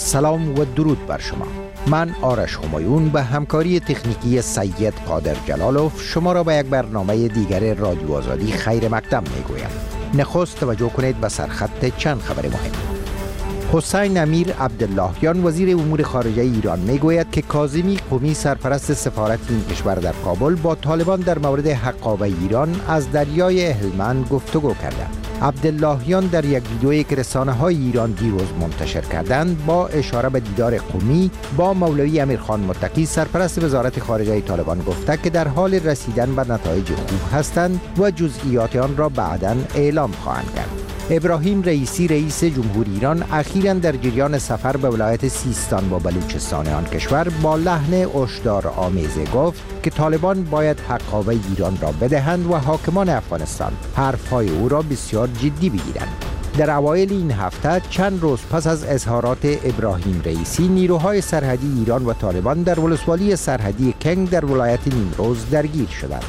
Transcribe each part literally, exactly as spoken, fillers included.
سلام و درود بر شما. من آرش همایون به همکاری تکنیکی سید قادر جلالوف شما را به یک برنامه دیگر رادیو آزادی خیر مقدم میگویم. نخست توجه کنید به سرخط چند خبر مهم. حسین امیر عبداللهیان وزیر امور خارجه ایران میگوید که کاظمی قمی سرپرست سفارت این کشور در کابل با طالبان در مورد حقابه ایران از دریای هلمند گفتگو کرده. عبداللهیان در یک ویدئویی که رسانه‌های ایران دیروز منتشر کردند با اشاره به دیدار قمی با مولوی امیرخان متقی سرپرست وزارت خارجه طالبان گفته که در حال رسیدن به نتایج خوب هستند و جزئیات آن را بعداً اعلام خواهند کرد. ابراهیم رئیسی رئیس جمهوری ایران اخیراً در جریان سفر به ولایت سیستان و بلوچستان آن کشور با لحن هشدار آمیز گفت که طالبان باید حقابه ایران را بدهند و حاکمان افغانستان حرفهای او را بسیار جدی بگیرند. در اوایل این هفته چند روز پس از اظهارات ابراهیم رئیسی نیروهای سرحدی ایران و طالبان در ولسوالی سرحدی کنگ در ولایت نیمروز درگیر شدند.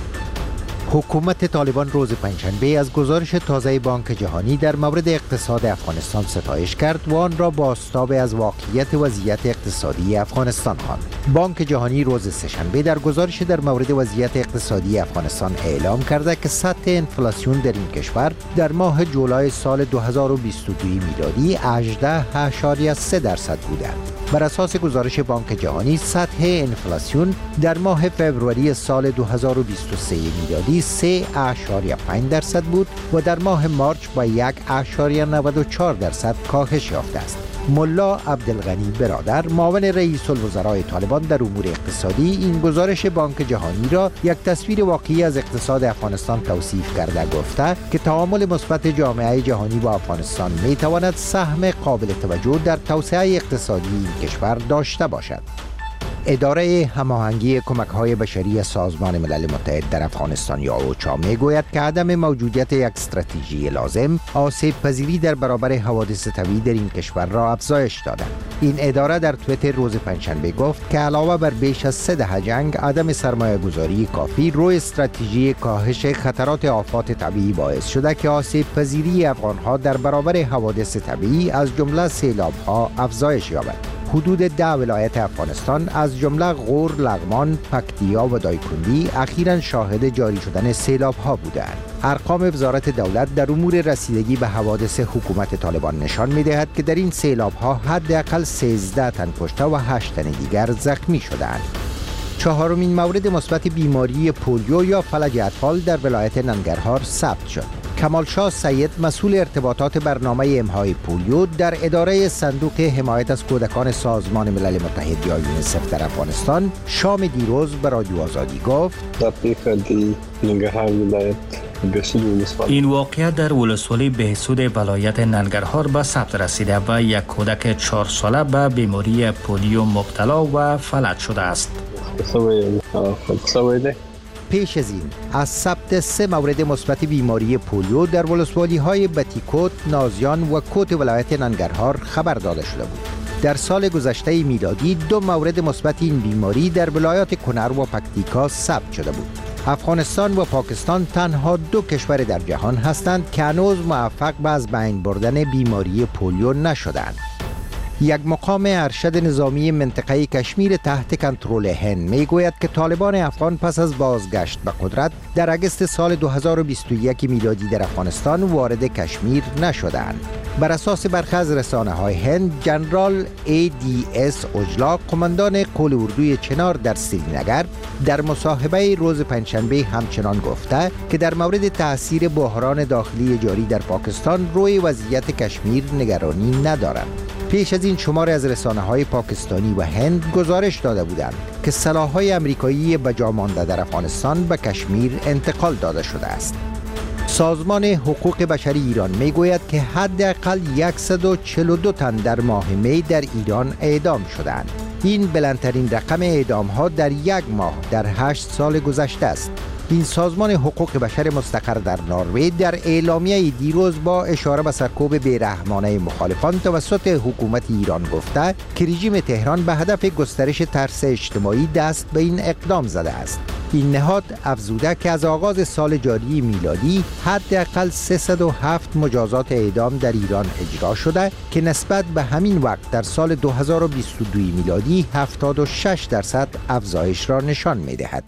حکومت طالبان روز پنجشنبه از گزارش تازه بانک جهانی در مورد اقتصاد افغانستان ستایش کرد و آن را بازتاب از واقعیت وضعیت اقتصادی افغانستان خواند. بانک جهانی روز سه‌شنبه در گزارش در مورد وضعیت اقتصادی افغانستان اعلام کرده که سطح انفلاسیون در این کشور در ماه جولای سال دو هزار و بیست و دو میلادی هجده اشاریه سه درصد بوده. بر اساس گزارش بانک جهانی سطح انفلاسیون در ماه فوریه سال دو هزار و بیست و سه میلادی سه اشاریه پنج درصد بود و در ماه مارچ با یک اشاریه نود و چهار درصد کاهش یافته است. ملا عبدالغنی برادر معاون رئیس الوزراء طالبان در امور اقتصادی این گزارش بانک جهانی را یک تصویر واقعی از اقتصاد افغانستان توصیف کرده گفته که تعامل مثبت جامعه جهانی با افغانستان می تواند سهم قابل توجه در توسعه اقتصادی این کشور داشته باشد. اداره هماهنگی کمک‌های بشری سازمان ملل متحد در افغانستان یا اوچا میگوید که عدم موجودیت یک استراتژی لازم آسیب پذیری در برابر حوادث طبیعی در این کشور را افزایش داده. این اداره در توییتر روز پنجشنبه گفت که علاوه بر بیش از سه دهه جنگ، عدم سرمایه گذاری کافی روی استراتژی کاهش خطرات آفات طبیعی باعث شده که آسیب پذیری افغان‌ها در برابر حوادث طبیعی از جمله سیلاب‌ها افزایش یابد. حدود ده ولایت افغانستان از جمله غور، لغمان، پکتیا و دایکندی اخیراً شاهد جاری شدن سیلاب‌ها بودند. ارقام وزارت دولت در امور رسیدگی به حوادث حکومت طالبان نشان می‌دهد که در این سیلاب‌ها حداقل سیزده تن کشته و هشت تن دیگر زخمی شدند. چهارمین مورد مثبت بیماری پولیو یا فلج اطفال در ولایت ننگرهار ثبت شد. کمال شاه سید مسئول ارتباطات برنامه امهای پولیو در اداره صندوق حمایت از کودکان سازمان ملل متحد یا یونیسف در افغانستان شام دیروز به رادیو آزادی گفت این واقعه در ولسوالی بهسود ولایت ننگرهار به ثبت رسیده و یک کودک چهار ساله به بیماری پولیو مبتلا و فلج شده است. پیش از این از ثبت سه مورد مثبت بیماری پولیو در ولسوالی های بتیکوت، نازیان و کوت ولایت ننگرهار خبر داده شده بود. در سال گذشته میلادی دو مورد مثبت این بیماری در ولایات کنر و پکتیکا ثبت شده بود. افغانستان و پاکستان تنها دو کشور در جهان هستند که هنوز موفق به از بین بردن بیماری پولیو نشدند. یک مقام ارشد نظامی منطقه کشمیر تحت کنترل هند میگوید که طالبان افغان پس از بازگشت به قدرت در اگست سال دو هزار و بیست و یک میلادی در افغانستان وارد کشمیر نشدند. بر اساس برخی از رسانه‌های هند، جنرال ای دی اس اوجلا، قماندان قول اردوی چنار در سرینگر، در مصاحبه روز پنجشنبه همچنان گفته که در مورد تاثیر بحران داخلی جاری در پاکستان روی وضعیت کشمیر نگرانی ندارند. پیش از این شماری از رسانه‌های پاکستانی و هند گزارش داده بودند که سلاح‌های آمریکایی به جا مانده در افغانستان به کشمیر انتقال داده شده است. سازمان حقوق بشری ایران میگوید که حداقل صد و چهل و دو تن در ماه می در ایران اعدام شدند. این بلندترین رقم اعدام‌ها در یک ماه در هشت سال گذشته است. این سازمان حقوق بشر مستقر در نروژ در اعلامیه دیروز با اشاره به سرکوب بی‌رحمانه مخالفان توسط حکومت ایران گفته که رژیم تهران به هدف گسترش ترس اجتماعی دست به این اقدام زده است. این نهاد افزوده که از آغاز سال جاری میلادی حداقل سیصد و هفت مجازات اعدام در ایران اجرا شده که نسبت به همین وقت در سال دو هزار و بیست و دو میلادی هفتاد و شش درصد افزایش را نشان می‌دهد.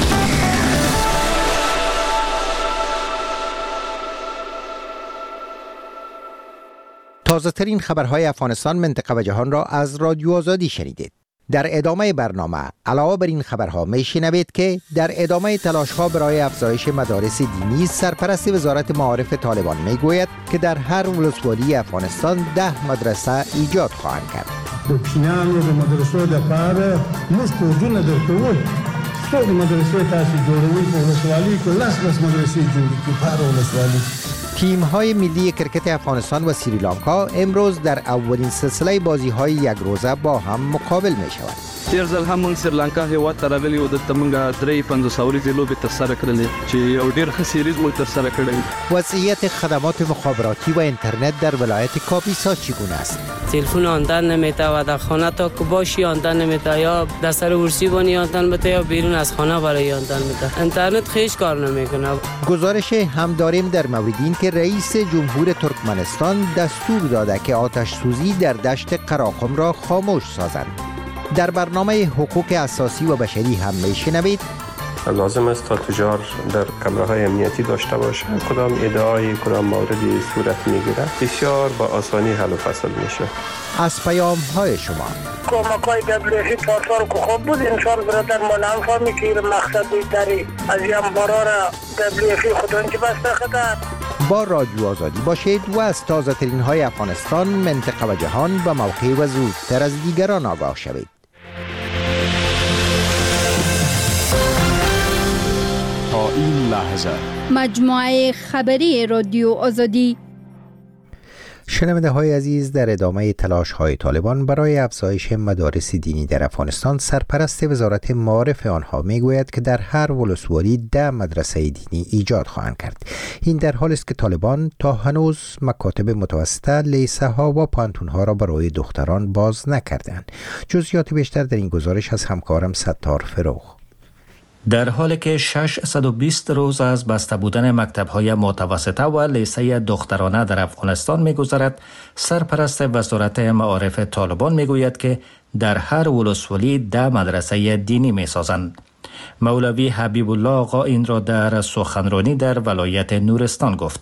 تازه ترین خبرهای افغانستان، منطقه و جهان را از رادیو آزادی شنیدید. در ادامه برنامه علاوه بر این خبرها میشنوید که در ادامه تلاش‌ها برای افزایش مدارس دینی، سرپرست وزارت معارف طالبان میگوید که در هر ولسوالی افغانستان ده مدرسه ایجاد خواهند کرد. دکشینانو د مدرسو د پاره موږ کوډونه درکول څو مدرسې تاسو جوړوي په ولسوالۍ کې لاس لاس مدرسې جوړې کړي په ولسوالۍ. تیم‌های ملی کرکت افغانستان و سریلانکا امروز در اولین سلسله بازی‌های یک روزه با هم مقابل می‌شوند. تیر ځل هم سریلانکا هیواد ته راغلی و دلته موږ درې پنځوس اوريزې لوبې ترسره کړلې چې یو ډېر ښه سیریز موږ ترسره کړی. وضعیت خدمات مخابراتی و اینترنت در ولایت کاپیسا چگونه است؟ تلفن آمدن نمی‌ته و در خانه تا که باشی آمدن نمی‌ته، یا در سر ورسی بانی آمدن بده یا بیرون از خانه برای آمدن بده. اینترنت خیش کار نمی‌کنه. گزارش هم داریم در مورد این که رئیس جمهور ترکمنستان دستور داده که آتش سوزی در دشت قراقم را خاموش سازند. در برنامه حقوق اساسی و بشری هم میشنوید لازم است تا تجار در کمره‌های امنیتی داشته باشه. کدام ادعای کدام موردی صورت میگیره بسیار با آسانی حل و فصل میشه. از پیام‌های شما کمک‌های دبلیوی پاسار که خوب بود انشان برادر ما نفهمی که مقصد داری از این بارا را دبلیوی خودان که بسته خدار. با رادیو آزادی باشید و از تازه ترین های افغانستان، منطقه و جهان به موقع و زودتر از دیگران آگاه شوید. تا این لحظه مجموعه خبری رادیو آزادی. شنونده های عزیز، در ادامه تلاش های طالبان برای افزایش مدارس دینی در افغانستان، سرپرست وزارت معارف آنها میگوید که در هر ولسوالی ده مدرسه دینی ایجاد خواهند کرد. این در حالی است که طالبان تا هنوز مکاتب متوسطه، لیسه ها و پانتون ها را برای دختران باز نکردند. جزئیات بیشتر در این گزارش از همکارم ستار فروغ. در حالی که ششصد و بیست روز از بسته بودن مکتب‌های متوسطه و لیسه دخترانه در افغانستان می‌گذرد، سرپرست وزارت معارف طالبان می‌گوید که در هر ولسوالی ده مدرسه دینی می‌سازند. مولوی حبیب الله آقا این را در سخنرانی در ولایت نورستان گفت.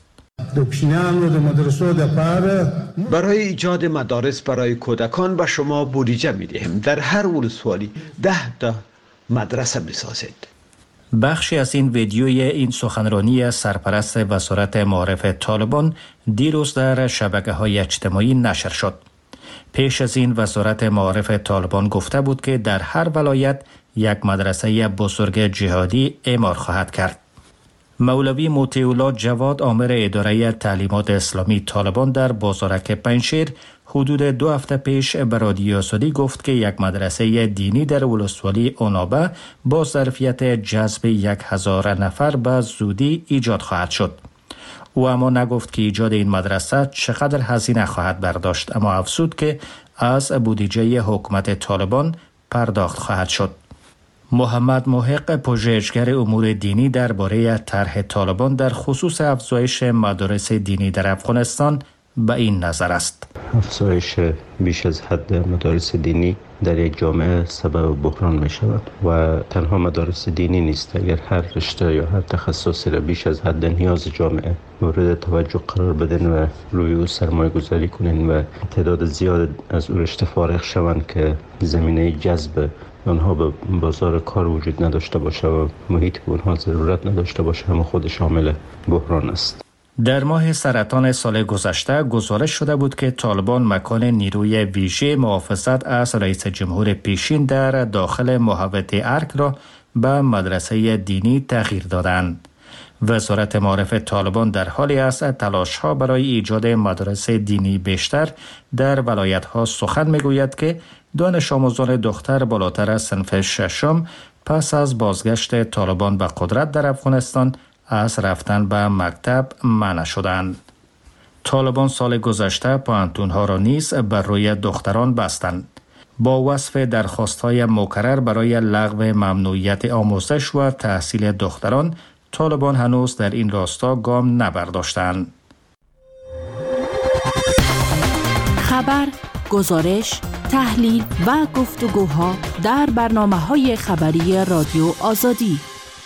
برای ایجاد مدارس برای کودکان به شما بودجه می‌دهیم. در هر ولسوالی ده تا مدرسه بسازید. بخشی از این ویدیوی این سخنرانی سرپرست وزارت معارف طالبان دیروز در شبکه‌های اجتماعی نشر شد. پیش از این وزارت معارف طالبان گفته بود که در هر ولایت یک مدرسه بزرگ جهادی اعمار خواهد کرد. مولوی موتیولا جواد، آمر اداره تعلیمات اسلامی طالبان در بازارک پنجشیر، حدود دو هفته پیش به رادیو آزادی گفت که یک مدرسه دینی در ولسوالی اونابه با ظرفیت جذب یک هزار نفر به زودی ایجاد خواهد شد. او اما نگفت که ایجاد این مدرسه چقدر هزینه خواهد برداشت، اما افزود که از بودجه حکومت طالبان پرداخت خواهد شد. محمد محق، پژوهشگر امور دینی، درباره طرح طالبان در خصوص افزایش مدارس دینی در افغانستان به این نظر است. افزایش بیش از حد مدارس دینی در یک جامعه سبب بحران می شود و تنها مدارس دینی نیست. اگر هر رشته یا هر تخصصی را بیش از حد نیاز جامعه مورد توجه قرار بدن و روی او سرمایه گذاری کنین و تعداد زیاد از او رشته فارغ شوند که زمینه جذب آنها به بازار کار وجود نداشته باشه و محیط به آنها ضرورت نداشته باشه، هم خود شامل بحران است. در ماه سرطان سال گذشته گزارش شده بود که طالبان مکان نیروی ویژه محافظت از رئیس جمهور پیشین در داخل محوطه ارک را به مدرسه دینی تغییر دادند. وزارت معارف طالبان در حالی است تلاش‌ها برای ایجاد مدارس دینی بیشتر در ولایت‌ها سخن می‌گوید که دانش آموزان دختر بالاتر از صنف ششم پس از بازگشت طالبان به قدرت در افغانستان از رفتن به مکتب منع شدند. طالبان سال گذشته پوهنتون‌ها را نیز بر روی دختران بستند. با وصف درخواست‌های مکرر برای لغو ممنوعیت آموزش و تحصیل دختران، طالبان هنوز در این راستا گام نبرداشتند. خبر، گزارش، تحلیل و گفتگوها در برنامه‌های خبری رادیو آزادی.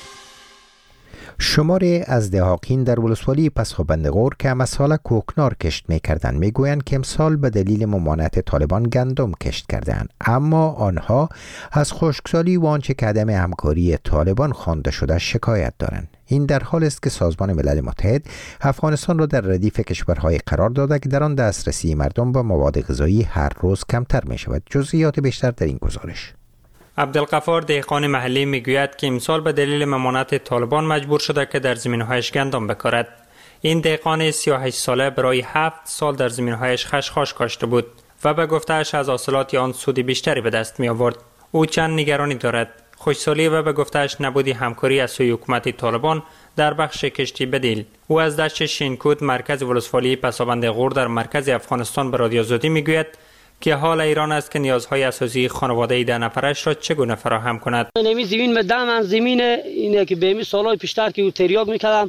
شماری از دهاقین در ولسوالی پسخوبندغور که امسال کوکنار کشت می کردن می گویند که امسال به دلیل ممانعت طالبان گندم کشت کردند، اما آنها از خشکسالی و آنچه که عدم همکاری طالبان خوانده شده شکایت دارند. این در حال است که سازمان ملل متحد افغانستان را در ردیف کشورهای قرار داده که در آن دسترسی مردم به مواد غذایی هر روز کمتر می شود. جزئیات بیشتر در این گزارش. عبدالغفار دهقان محلی میگوید که امسال به دلیل ممانعت طالبان مجبور شده که در زمین‌هایش گندم بکارد. این دهقان سی و هشت ساله برای هفت سال در زمین‌هایش خشخاش کاشته بود و به گفته‌اش از حاصلات آن سود بیشتری به دست می آورد. او چند نگرانی دارد. خوشسالی و به گفته‌اش نبودی همکاری از سوی حکومت طالبان در بخش کشتی بدیل. او از دشت شینکود مرکز ولسوالی پسابندغور در مرکز افغانستان به رادیو آزادی میگوید که حال ایران است که نیازهای اساسی خانواده ده نفرش را چگونه فراهم کند. نمی زمین مدام من زمین اینه که به می سالای پیشتر که تریاک میکردم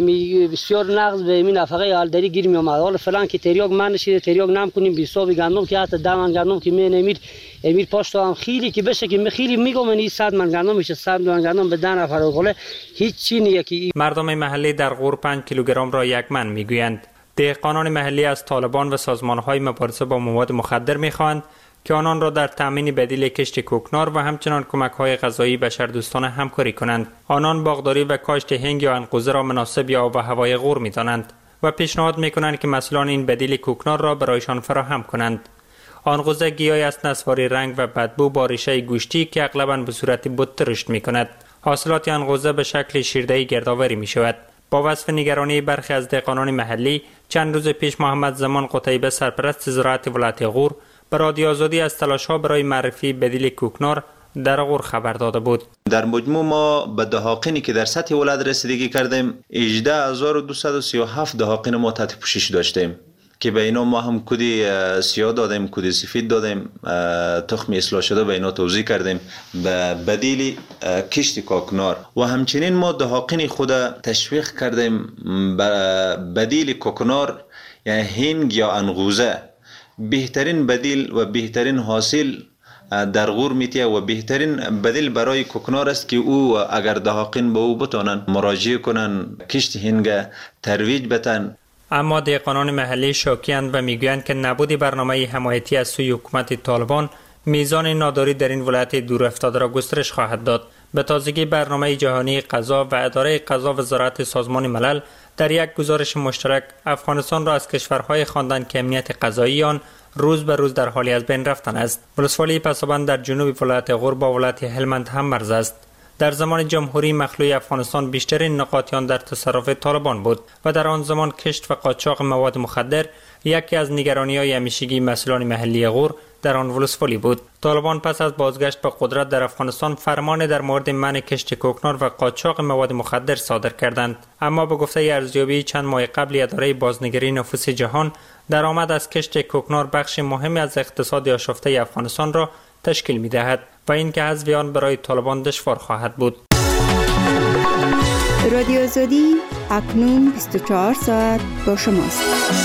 بسیار نقص به می نفقه حالداری گیر می اومد. حالا فلان که تریاک من نشید تریاک نم کنیم به حساب گندم که حتی ده من گندم که می نمید امیر پاشتو هم خیلی که بشه که می خیلی میگم من این صد من گندم میشه صد من گندم به ده نفر ولی هیچ چی نیه که مردم محلی در غور پنج کیلوگرم را یک من میگویند. دهقانان محلی از طالبان و سازمان‌های مبارزه با مواد مخدر می‌خواهند که آنان را در تامین بدیل کشت کوکنار و همچنان کمک‌های غذایی بشردوستانه همکاری کنند. آنان باغداری و کاشت هنگ یا انقوزه را مناسب یا آب و هوای غور می‌دانند و پیشنهاد می‌کنند که مسئولان این بدیل کوکنار را برایشان فراهم کنند. انقوزه گیاهی است نسواری رنگ و بدبو با ریشه گوشتی که اغلباً به صورت بت رشد می‌کند. حاصلات انقوزه به شکل شیرده‌ای گردآوری می‌شود. با وصف نگرانی برخی از دهقانان محلی، چند روز پیش محمد زمان قتیبه سرپرست زراعت ولایت غور به رادیو آزادی از تلاش‌ها برای معرفی بدیل کوکنار در غور خبر داده بود. در مجموع ما به دهاقینی که در سطح ولایت رسیدگی کردیم هجده هزار و دویست و سی و هفت دهاقین ما تحت پوشش داشتیم که به اینا ما هم کدی سیاه دادیم، کدی سفید دادیم، تخم اصلاح شده به اینا توزیع کردیم به بدیل کشت کوکنار و همچنین ما دهاقین خود تشویق کردیم به بدیل کوکنار یعنی هنگ یا انقوزه. بهترین بدیل و بهترین حاصل در غور میتیه و بهترین بدیل برای کوکنار است که او اگر دهاقین به او بتونن مراجعه کنن کشت هنگ ترویج بتن. اما دهقانان محلی شاکی‌اند و میگویند که نبود برنامه حمایتی از سوی حکومت طالبان میزان ناداری در این ولایت دور افتاده را گسترش خواهد داد. به تازگی برنامه جهانی غذا و اداره غذا و زراعت سازمان ملل در یک گزارش مشترک افغانستان را از کشورهای خواندند که امنیت غذایی آن روز به روز در حالی از بین رفتن است. ولسوالی پسابند در جنوب ولایت غور با ولایت هلمند هم مرز است. در زمان جمهوری مخلوع افغانستان بیشترین نقاط آن در تصرف طالبان بود و در آن زمان کشت و قاچاق مواد مخدر یکی از نگرانی‌های همیشگی مسئولان محلی غور در آن ولسوالی بود. طالبان پس از بازگشت به قدرت در افغانستان فرمان در مورد منع کشت کوکنار و قاچاق مواد مخدر صادر کردند، اما به گفته ارزیابی چند ماه قبل اداره بازنگری نفوس جهان درآمد از کشت کوکنار بخش مهمی از اقتصاد آشفته افغانستان را تشکیل می‌دهد و این که حذف آن برای طالبان دشوار خواهد بود. رادیو آزادی اکنون بیست و چهار ساعت با شماست.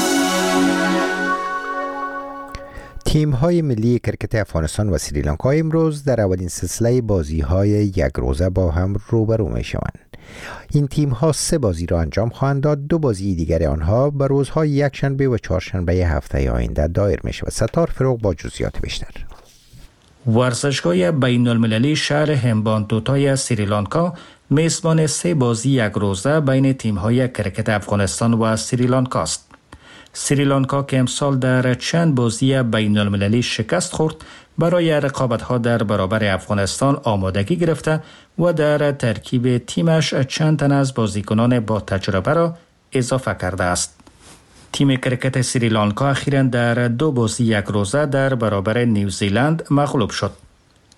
تیم‌های ملی کرکت افغانستان و سریلانکا امروز در اولین سلسله بازی‌های یک روزه با هم روبرو می‌شوند. این تیم‌ها سه بازی را انجام خواهند داد. دو بازی دیگر آنها به روزهای یکشنبه و چهارشنبه هفته آینده دایر می‌شود. ستار فروغ با جزئیات بیشتر. ورزشگاه بین المللی شهر همبانتوتای سریلانکا میزبان سه بازی یک روزه بین تیم‌های کرکت افغانستان و سریلانکا است. سریلانکا که امسال در چند بازی بین المللی شکست خورد برای رقابت‌ها در برابر افغانستان آمادگی گرفته و در ترکیب تیمش چند تن از بازیکنان با تجربه را اضافه کرده است. تیم کرکت سریلانکا اخیراً در دو بازی یک روزه در برابر نیوزیلند مغلوب شد.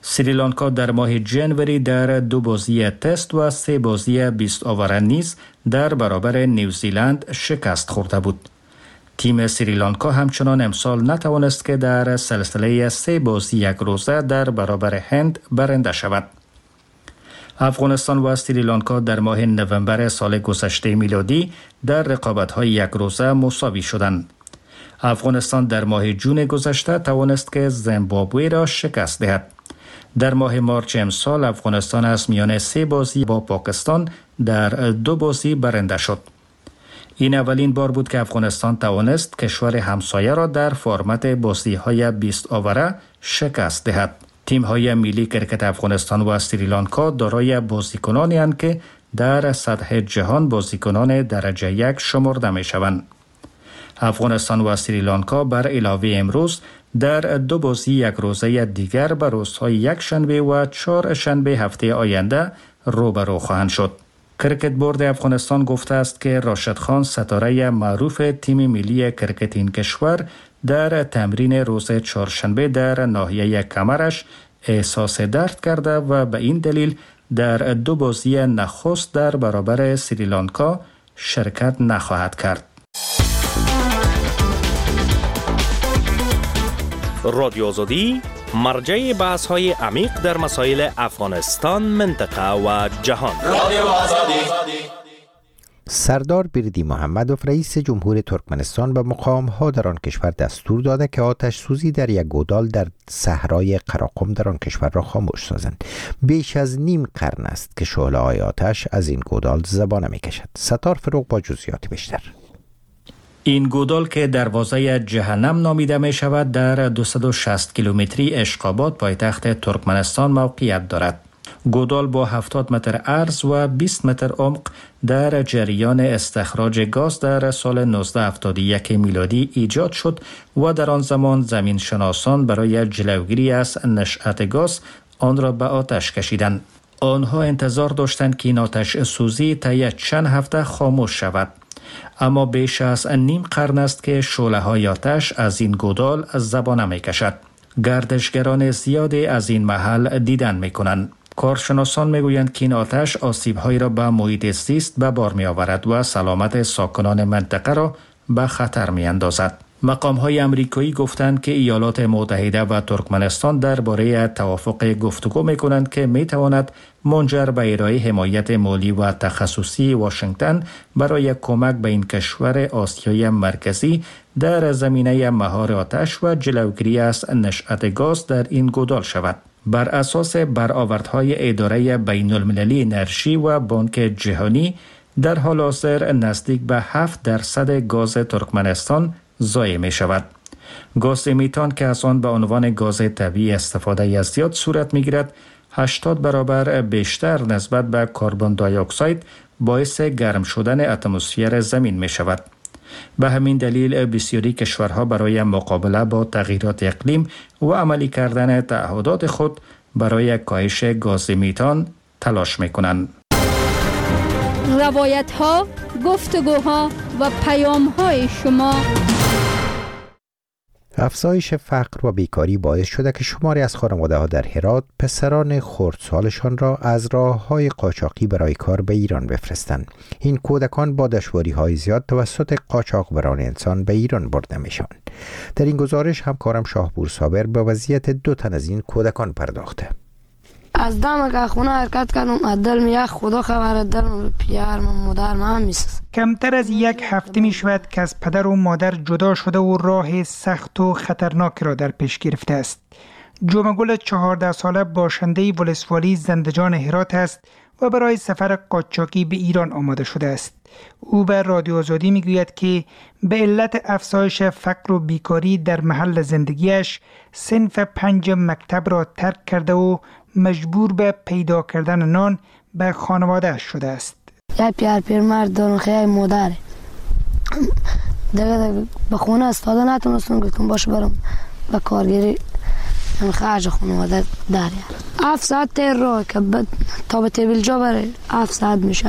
سریلانکا در ماه جنوری در دو بازی تست و سه بازی بیست آوره نیز در برابر نیوزیلند شکست خورده بود. تیم سریلانکا همچنان امسال نتوانست که در سلسله سه بازی یک روزه در برابر هند برنده شود. افغانستان و سریلانکا در ماه نوامبر سال گذشته میلادی در رقابت‌های یک روزه مساوی شدند. افغانستان در ماه جون گذشته توانست که زیمبابوه را شکست دهد. در ماه مارچ امسال افغانستان از میان سه بازی با پاکستان در دو بازی برنده شد. این اولین بار بود که افغانستان توانست کشور همسایه را در فرمت بازی‌های بیست آوره شکست دهد. تیم‌های ملی کرکت افغانستان و سریلانکا دارای بازیکنانی اند که در سطح جهان بازیکنان درجه یک شمرده می‌شوند. افغانستان و سریلانکا بر علاوه امروز در دو بازی یک روزه دیگر به روزهای یک شنبه و چهار شنبه هفته آینده روبرو خواهند شد. کرکت بورد افغانستان گفته است که راشد خان ستاره معروف تیم ملی کرکت این کشور در تمرین روز چهارشنبه در ناحیه کمرش احساس درد کرده و به این دلیل در دو بازی نخست در برابر سریلانکا شرکت نخواهد کرد. رادیو آزادی مرجع بحث های عمیق در مسائل افغانستان، منطقه و جهان. رادیو آزادی. سردار بردی محمدوف رئیس جمهور ترکمنستان به مقام‌ها در آن کشور دستور داده که آتش سوزی در یک گودال در صحرای قراقم در آن کشور را خاموش سازند. بیش از نیم قرن است که شعله‌های آتش از این گودال زبانه می‌کشد. ستار فروغ با جزئیات بیشتر. این گودال که دروازه جهنم نامیده می شود در دویست و شصت کیلومتری اشقاباد پایتخت ترکمنستان موقعیت دارد. گودال با هفتاد متر عرض و بیست متر عمق در جریان استخراج گاز در سال نوزده هفتاد و یک میلادی ایجاد شد و در آن زمان زمین شناسان برای جلوگیری از نشأت گاز آن را به آتش کشیدند. آنها انتظار داشتند که این آتش سوزی طی چند هفته خاموش شود. اما بیش از نیم قرن است که شعله‌های آتش از این گودال زبانه می‌کشد. گردشگران زیادی از این محل دیدن می‌کنند. کارشناسان می‌گویند که این آتش آسیب‌هایی را به محیط زیست به بار می‌آورد و سلامت ساکنان منطقه را به خطر می‌اندازد. مقام‌های آمریکایی گفتند که ایالات متحده و ترکمنستان درباره توافق گفتگو می‌کنند که می‌تواند منجر به ارائه حمایت مالی و تخصصی واشنگتن برای کمک به این کشور آسیای مرکزی در زمینه مهار آتش و جلوگیری از نشأت گاز در این گودال شود. بر اساس برآوردهای اداره بین المللی انرژی و بانک جهانی در حال حاضر نزدیک به هفت درصد گاز ترکمنستان ضایع می شود. گاز میتان که از آن به عنوان گاز طبیعی استفاده از زیاد صورت می گیرد هشتاد برابر بیشتر نسبت به کربن دی اکساید باعث گرم شدن اتمسفر زمین می شود. به همین دلیل بسیاری کشورها برای مقابله با تغییرات اقلیم و عملی کردن تعهدات خود برای کاهش گاز میتان تلاش می کنند. روایت ها، گفتگوها و پیام های شما. افزایش فقر و بیکاری باعث شده که شماری از خانواده ها در هرات پسران خردسالشان را از راه های قاچاقی برای کار به ایران بفرستند. این کودکان با دشواری های زیاد توسط قاچاقبران انسان به ایران برده میشوند. در این گزارش همکارم شاهپور صابر به وضعیت دو تن از این کودکان پرداخته. از دم که خونه حرکت کردم دل می یک خدا خبر دل پیار من مادر من میسست. کمتر از یک هفته می شود که از پدر و مادر جدا شده و راه سخت و خطرناک را در پیش گرفته است. جمعگل چهارده ساله باشنده ولسوالی زندجان هرات است و برای سفر قاچاقی به ایران آماده شده است. او به رادیو آزادی می گوید که به علت افزایش فقر و بیکاری در محل زندگیش صنف پنج مکتب را ترک کرده و مجبور به پیدا کردن نان به خانواده شده است. یک پیار پیرمرد دارم خیلی مادره دیگه به خونه استفاده نتونستم گفتم باشه برم به کارگیری خرج خانواده داریم. هفت ساعت تیر را که تا به تیبیل جا بره هفت ساعت میشه.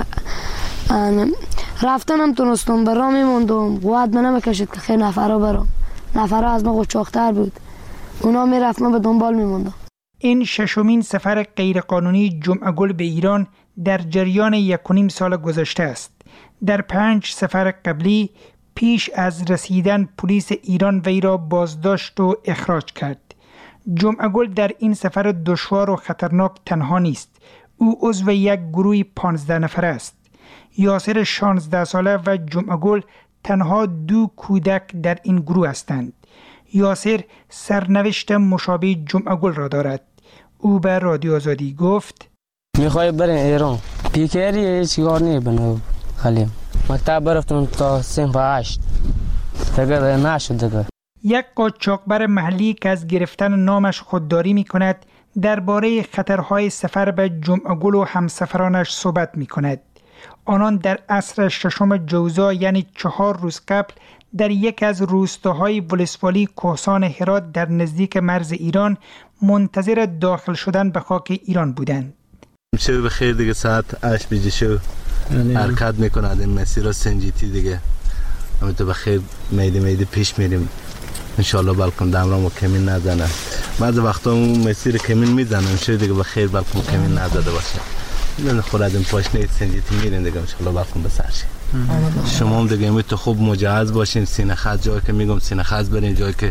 رفتن هم تونستم برام میموندم قوت به نمیکشید که خیلی نفرها برام نفرها از ما قچاقتر بود. اونا میرفت من به دنبال میموندم. این ششمین سفر غیرقانونی جمعه گل به ایران در جریان یک و نیم سال گذشته است. در پنج سفر قبلی پیش از رسیدن پلیس ایران وی را بازداشت و اخراج کرد. جمعه گل در این سفر دشوار و خطرناک تنها نیست. او عضو یک گروه پانزده نفره است. یاسر شانزده ساله و جمعه گل تنها دو کودک در این گروه هستند. یاسر سرنوشت مشابه جمعه گل را دارد. او به رادیو آزادی گفت میخوای بریم ایران پیکری هیچ کار نی بنو خالیم مکتب برفتم تا سنف هشت دیگه نشد دیگه. یک قاچاقبر محلی که از گرفتن نامش خودداری می کند درباره خطرهای سفر به جمعه گل و همسفرانش صحبت می کند. آنان در عصر ششم جوزا یعنی چهار روز قبل در یک از روستاهای ولسوالی کوهسان هرات در نزدیک مرز ایران منتظر داخل شدن به خاک ایران بودند. شو بخیر دیگه ساعت هشت بجه شو حرکت میکند این مسیر سنجیتی دیگه همه تو بخیر میده میده پیش میریم انشالله بلکن دمرام و کمین نزنه. بعض وقتا اون مسیر کمین میزنم شو دیگه بخیر بلکن کمین نزده باشه من خورد این پاشنه سنجیتی میرین دیگه انشالله بلکن بسرشی. شما هم دیگه تو خوب مجهز باشین سینه خط جایی که میگم سینه خط برین جایی که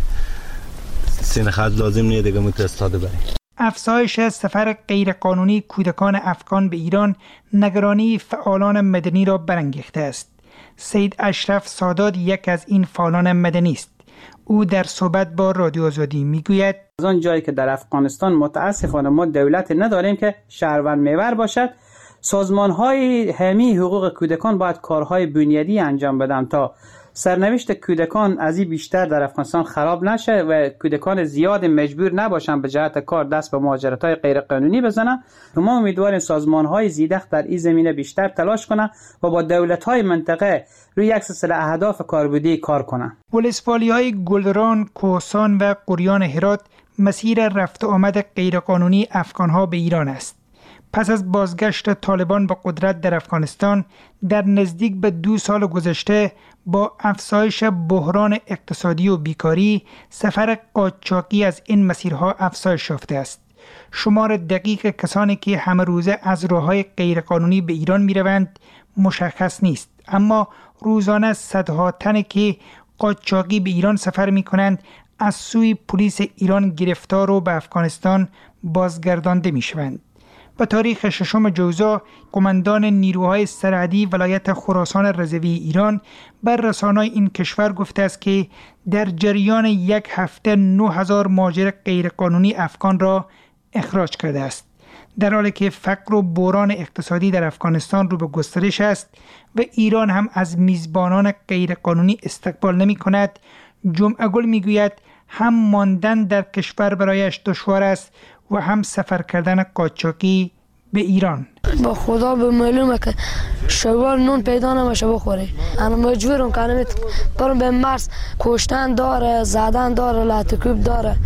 سینه خط لازم نیه دیگه متو استاده برین. افزایش سفر غیرقانونی کودکان افغان به ایران نگرانی فعالان مدنی را برانگیخته است. سید اشرف سادات یک از این فعالان مدنی است. او در صحبت با رادیو آزادی میگوید از آن جایی که در افغانستان متاسفانه ما دولت نداریم که شهروند محور باشد، سازمان‌های حامی حقوق کودکان باید کارهای بنیادی انجام بدن تا سرنوشت کودکان از این بیشتر در افغانستان خراب نشه و کودکان زیاد مجبور نباشن به جهت کار دست به مهاجرت‌های غیرقانونی بزنن. ما امیدواریم سازمان‌های زیدخ در این زمینه بیشتر تلاش کنن و با دولت‌های منطقه روی یک سلسله اهداف کاربردی کار کنن. ولسوالی‌های گلران، کوهسان و قریان هرات مسیر رفت و آمد غیرقانونی افغان‌ها به ایران است. پس از بازگشت طالبان به قدرت در افغانستان در نزدیک به دو سال گذشته با افزایش بحران اقتصادی و بیکاری سفر قاچاقی از این مسیرها افزایش یافته است. شمار دقیق کسانی که همه روزه از راه‌های غیرقانونی به ایران می‌روند مشخص نیست، اما روزانه صدها تن که قاچاقی به ایران سفر می‌کنند از سوی پلیس ایران گرفتار و به افغانستان بازگردانده می‌شوند. به تاریخ ششم جوزا قماندان نیروهای سرحدی ولایت خراسان رضوی ایران بر رسانه‌های این کشور گفته است که در جریان یک هفته نه هزار مهاجر غیرقانونی افغان را اخراج کرده است. در حالی که فقر و بحران اقتصادی در افغانستان رو به گسترش است و ایران هم از میزبانان غیرقانونی استقبال نمی کند، جمعه گل می گوید هم ماندن در کشور برایش دشوار است و هم سفر کردن قاچاقی به ایران. با خدا به معلومه که شوال نون پیدا نمیشه بخوری. انا مجبورم که نمیت برم به مرز کشتن داره، زدن داره، لاتکوب داره،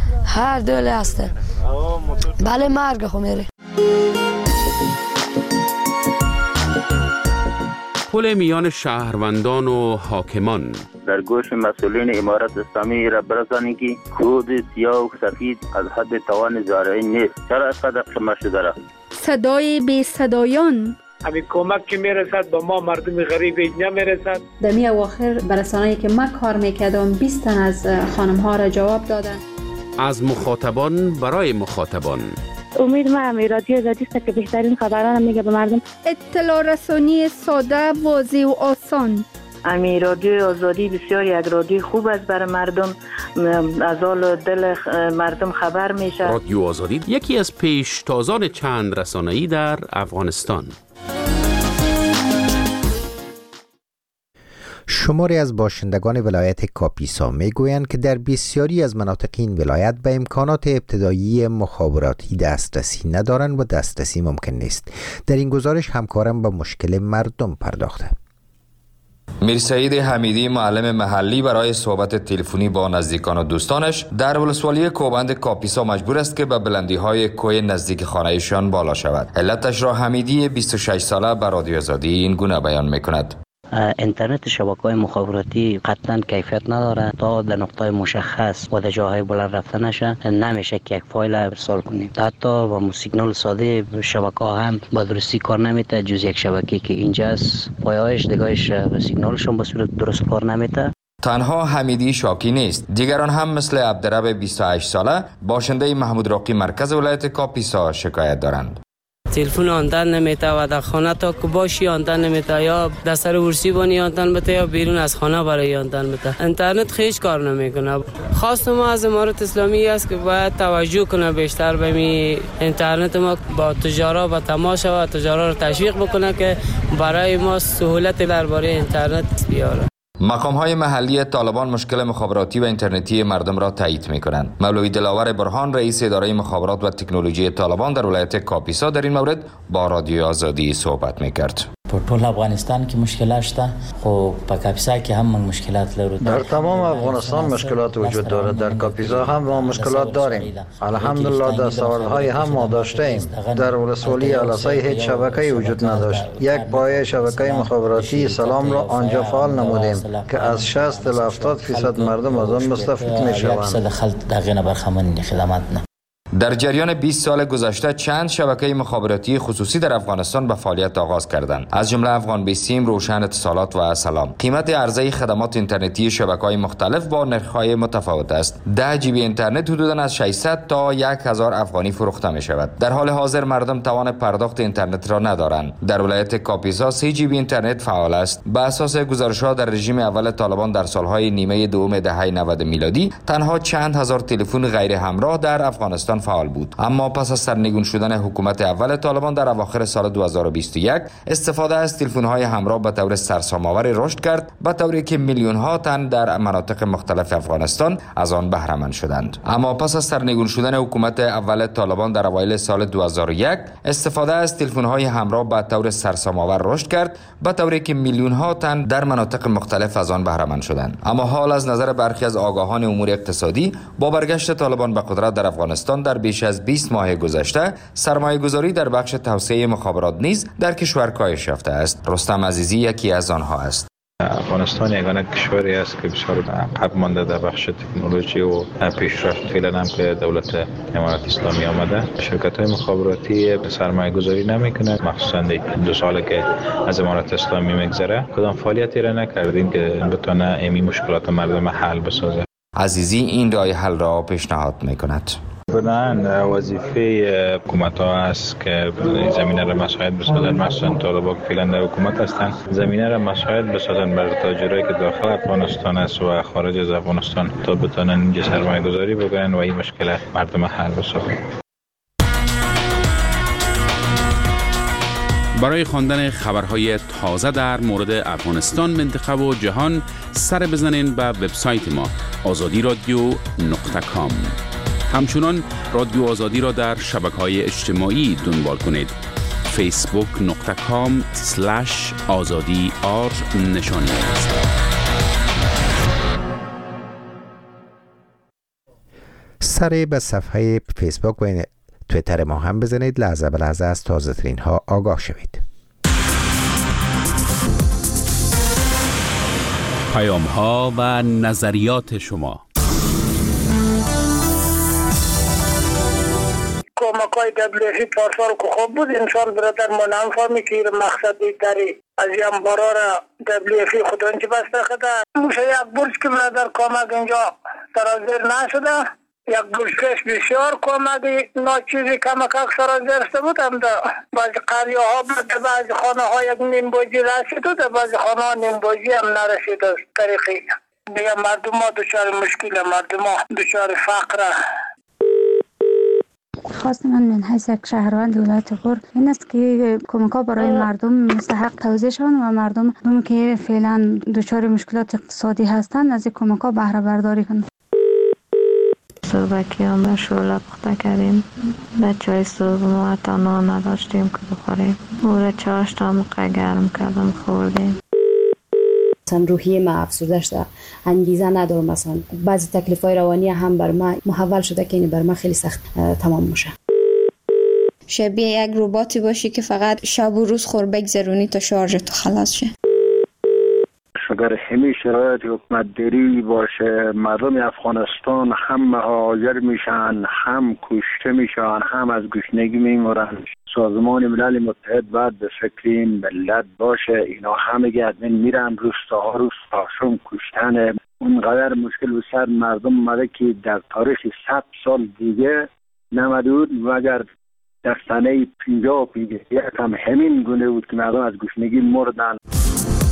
هر دوله هسته. بله مرگ خو میره. پل میان شهروندان و حاکمان در گوش مسئولین امارت اسلامی را برسانی که کود سیاه و سفید از حد توان زارعی نیست. چرا اینقدر خمه شده را؟ صدای بی صدایان همین کمک که میرسد با ما مردم غریب نمیرسد. در می اواخر برسانه‌ای که من کار میکردم بیست تن از خانم ها را جواب دادن. از مخاطبان برای مخاطبان. امید ما امی رادیو آزادی است که بهترین خبران میگه به مردم. اطلاع رسانی ساده، واضح و آسان. امی رادیو آزادی بسیار یک رادیو خوب است برای مردم، از حال دل مردم خبر میشه. رادیو آزادی یکی از پیشتازان چند رسانه‌ای در افغانستان. شماری از باشندگان ولایت کاپیسا میگویند که در بسیاری از مناطق این ولایت به امکانات ابتدایی مخابراتی دسترسی ندارند و دسترسی ممکن نیست. در این گزارش همکارم به مشکل مردم پرداخته. میر سعید حمیدی معلم محلی برای صحبت تلفنی با نزدیکان و دوستانش در ولسوالی کوبند کاپیسا مجبور است که به بلندی های کوه نزدیک خانه‌شان بالا شود. علتش را حمیدی بیست و شش ساله به رادیو آزادی این گونه بیان میکند. اینترنت شبکه‌های مخابراتی قطعا کیفیت نداره. تا در نقطه مشخص و در جاهای بلند رفته نشه نمیشه که یک فایل ارسال کنیم. حتی با مو سیگنال ساده شبکه هم با درستی کار نمیته، جز یک شبکه که اینجاست پایه‌اش دگاهش سیگنالشون به صورت درست کار نمیته. تنها حمیدی شاکی نیست، دیگران هم مثل عبدرب بیست و هشت ساله باشنده محمود راقی مرکز ولایت کاپیسا شکایت دارند. تلفن آندن نمیته و در خانه تا که باشی آندن نمیته، یا در سر ورسی بانی آندن بته یا بیرون از خانه برای آندن بته. اینترنت خیش کار نمیکنه. خواست ما از امارت اسلامی است که باید توجه کنه بیشتر به می اینترنت ما، با تجارا با تماشا و تجارا رو تشویق بکنه که برای ما سهولت درباره اینترنت بیاره. مقام‌های محلی طالبان مشکل مخابراتی و اینترنتی مردم را تایید می‌کنند. مولوی دلاور برهان رئیس اداره مخابرات و تکنولوژی طالبان در ولایت کاپیسا در این مورد با رادیو آزادی صحبت می‌کرد. په ټول افغانستان کې مشکلات شته، خو په کاپیسا کې هم مشکلات لرو. در تمام افغانستان مشکلات وجود دارد. در کاپیسا هم ما مشکلات داریم. الحمدلله دستاوردهای هم ما داشتیم. در ولسوالی علاسای هیچ شبکه‌ای وجود نداشت. یک پایه شبکه مخابراتی سلام را آنجا فعال نمودیم که از شصت تا هفتاد درصد مردم از آن مستفید می‌شوند. در جریان بیست سال گذشته چند شبکه مخابراتی خصوصی در افغانستان به فعالیت آغاز کردند، از جمله افغان بیسیم، روشن اتصالات و سلام. قیمت عرضه خدمات اینترنتی شبکه‌های مختلف با نرخ‌های متفاوت است. ده جی بی اینترنت حدوداً از ششصد تا یک هزار افغانی فروخته می شود. در حال حاضر مردم توان پرداخت اینترنت را ندارند. در ولایت کاپیسا سه جی بی اینترنت فعال است. به اساس گزارش‌ها در رژیم اول طالبان در سالهای نیمه دوم دهه نود میلادی تنها چند هزار تلفن غیر همراه در افغانستان فعال بود، اما پس از سرنگون شدن حکومت اول طالبان در اواخر سال دو هزار و بیست و یک استفاده از تلفن‌های همراه به طور سرسام‌آور رشد کرد، به طوری که میلیون‌ها تن در مناطق مختلف افغانستان از آن بهره مند شدند. اما پس از سرنگون شدن حکومت اول طالبان در اوایل سال دو هزار و یک استفاده از تلفن‌های همراه به طور سرسام‌آور رشد کرد، به طوری که میلیون‌ها تن در مناطق مختلف از آن بهره مند شدند. اما حال از نظر برخی از آگاهان امور اقتصادی با برگشت طالبان به قدرت در افغانستان در بیش از بیست ماه گذشته سرمایه گذاری در بخش توسعه مخابرات نیز در کشور کاهش یافته است. رستم عزیزی یکی از آنها است. افغانستان یگانه کشوری است که بسیار عقب مانده در بخش تکنولوژی و پیشرفت فعلا هم که دولت امارت اسلامی آمده. شرکت های مخابراتی سرمایه گذاری نمیکنه، مخصوصا دو ساله که از امارت اسلامی میگذره کدام فعالیتی را نکردین که بتونه امی مشکلات مردم حل بسازه. عزیزی این راه حل را پیشنهاد میکند. بنابراین وظیفه حکومت ها است که زمینه را مساعد بسازن، مثلا طالبان که فعلا در حکومت هستند زمینه را مساعد بسازن برای تاجرایی که داخل افغانستان است و خارج از افغانستان تا بتونن اینجا سرمایه گذاری بکنن و این مشکل مردم حل بسازن. برای خواندن خبرهای تازه در مورد افغانستان، منطقه و جهان سر بزنین به وبسایت ما آزادی رادیو نقطه کام. همچنان رادیو آزادی را در شبکه‌های اجتماعی دنبال کنید. فیسبوک نقطه کام سلش آزادی آر نشانی است. سر به صفحه فیسبوک و تویتر ما هم بزنید، لحظه به لحظه از تازه ترین ها آگاه شوید. پیام ها و نظریات شما. کمک های دبلیوی پارسال که خوب بود، انسان برادر ما نمیفهمی که مقصد داری از این بارا را دبلیوی خودان چی بسته خدا موشه یک برج که برادر کمک اینجا سرازیر نشده، یک برج کش بسیار کمکی ناچیزی کمک اکثر از درسته بود. هم دا بعضی قریه ها بود، بعضی خانه ها یک نیم بوجی رسید و بعضی خانه ها نیم بوجی هم نرسید. از طریقی دیگه مردم ها دچار مشکل، مردم ها دچار فقره. خواست من من حیث یک شهروند ولایت غور این است که کمک ها برای مردم مستحق توزیع شوند و مردم هم که فعلا دچار مشکلات اقتصادی هستند از این کمک ها بهره برداری کنند. صبح که هم شوله پخته کردیم، بچه های صبح ما حتی نان نداشتیم که بخوریم، او را چاشت تا موقع گرم کردم خوردیم. مثلا روحیه ما افسرده شده، انگیزه ندارم، مثلا بعضی تکلیف های روانی هم بر ما محول شده که این بر ما خیلی سخت تمام میشه. شبیه یک رباتی باشی که فقط شب و روز خور بگذرونی تا شارژ تو خلاص شه. اگر همین شرایط حکومت داری باشه مردم افغانستان هم مهاجر میشن، هم کشته میشن، هم از گشنگی میمورن. سازمان ملل متحد باید به فکر این ملت باشه. اینا همه ادمین میرن روستاها روستاشون کشتن. اونقدر مشکل و سر مردم اومده که در تاریخ صد سال دیگه نمده بود و اگر در سنه پنجاه و پنجاه یک هم همین گونه بود که مردم از گشنگی مردن